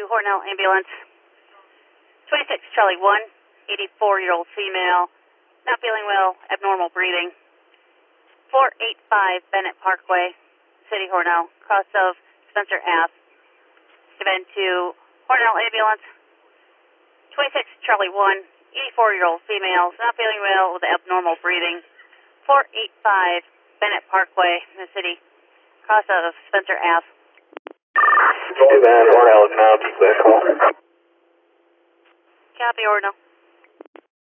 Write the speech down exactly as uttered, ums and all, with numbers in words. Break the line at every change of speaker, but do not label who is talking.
to Hornell Ambulance. twenty-six Charlie one, eighty-four-year-old female, not feeling well, abnormal breathing. four eighty-five Bennett Parkway, City Hornell, cross of Spencer Ave. Event to Hornell Ambulance. twenty-six Charlie one, eighty-four-year-old female, not feeling well with abnormal breathing. four eighty-five Bennett Parkway, in the city, cross of Spencer Ave.
Two Van Hornell, now keep that call.
Copy, Hornell.